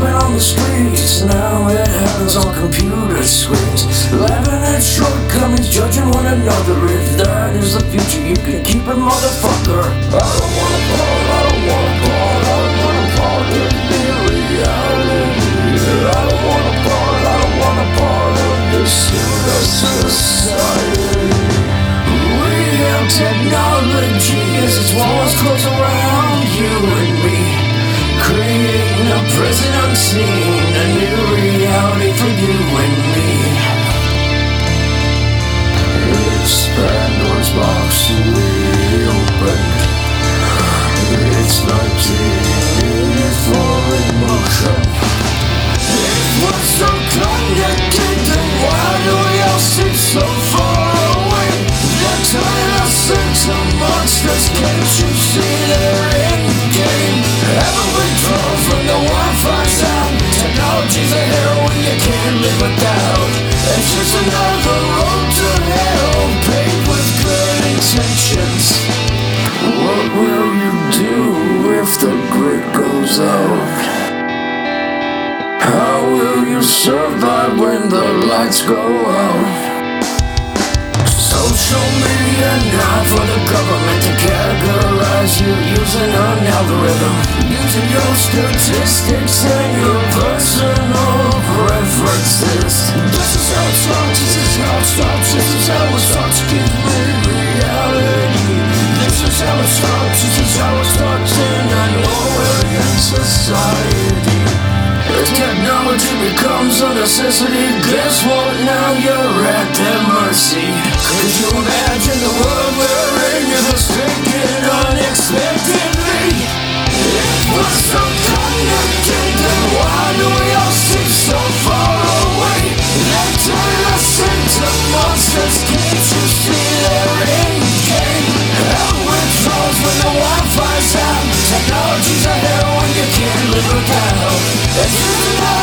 happen on the streets, now it happens on computer screens. Laughing at shortcomings, judging one another. If that is the future, you can keep it, motherfucker. I don't wanna part, I don't wanna part, I don't wanna part of the reality. I don't wanna part, I don't wanna part of this pseudo society. We have technology as its walls close around you and me, creating a prison unseen, a new reality for you and me. It's Pandora's box we opened. It's 1984 in motion. If we're so connected, then why do we all seem so far away? They're turning us into monsters, can't you see they're in game? Haven't we drawn from the Wi-Fi's out? Technology's a heroin you can't live without. It's just another road to hell, paved with good intentions. What will you do if the grid goes out? How will you survive when the lights go out? Social media not for the government to categorize you using an algorithm, using your statistics and your personal preferences. This is how it starts, this is how it stops, this is how it starts, give me reality. This is how it starts, this is how it starts in an Orwellian society. As technology becomes a necessity, guess what? Now you're at their mercy. Could you imagine the world we're in if it's taken unexpectedly? If we're so connected, then why do we all seem so far away? They turn us into monsters, can't you see they're in game? Hell withdraws when the Wi-Fi's out. Technology's a heroin you can't live without. It's